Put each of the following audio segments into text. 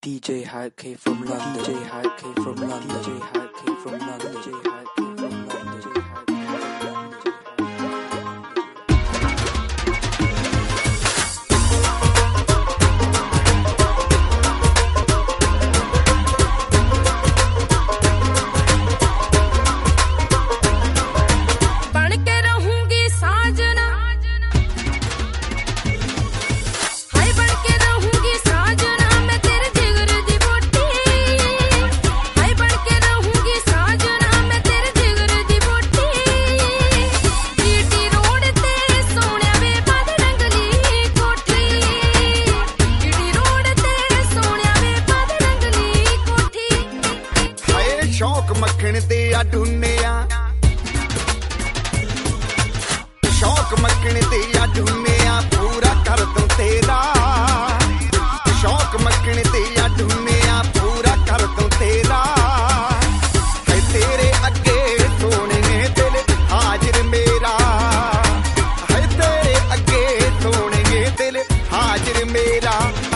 DJ Hype K from London. DJ Hype K from London. DJ Hype K from London. DJ Hype K from London. शौक मक्खन ते आ ढूंढिया पूरा कर दूं तेरा शौक मक्खन ते आ ढूंढिया पूरा कर दूं तेरा है तेरे अगे सोने दिल हाजिर मेरा है तेरे अगे सोने दिल हाजिर मेरा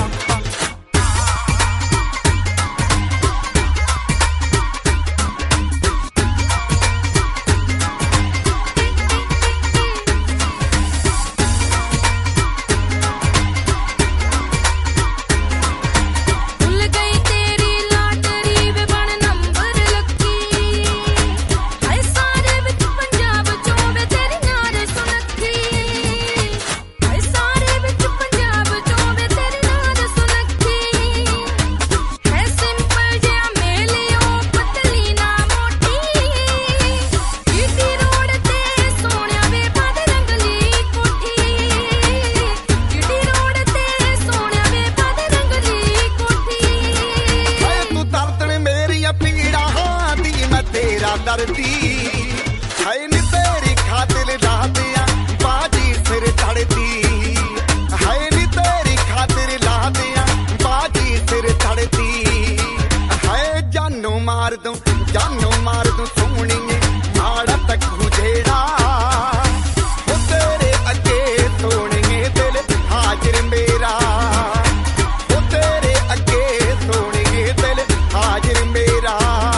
दर्दी है नी तेरी खातिर लादिया बाजी सिर चढ़ती है नी तेरी खातिर लादिया बाजी सिर चढ़ती है जानू मार दूं सोनिए माड़ा तक जेड़ा हो तेरे अगे सोनिए दिल हाजिर मेरा हो तेरे अगे सोनिए दिल हाजिर मेरा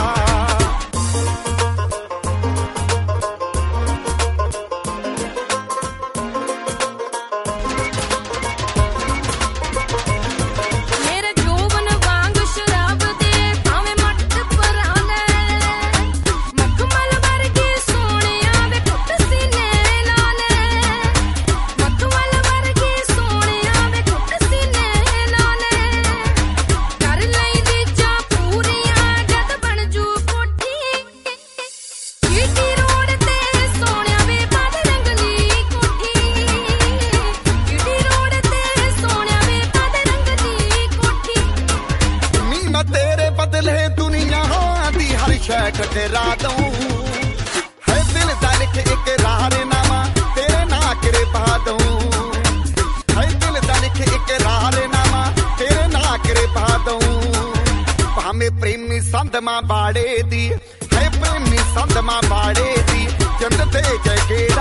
कटरा दूं है दिल दा लिख इकरारनामा तेरे नाकरे पा दूं है दिल दा लिख इकरारनामा तेरे नाकरे पा दूं भाਵੇਂ प्रेमी संध मां बाड़े दी है प्रेमी संध मां बाड़े दी चंद ते जगे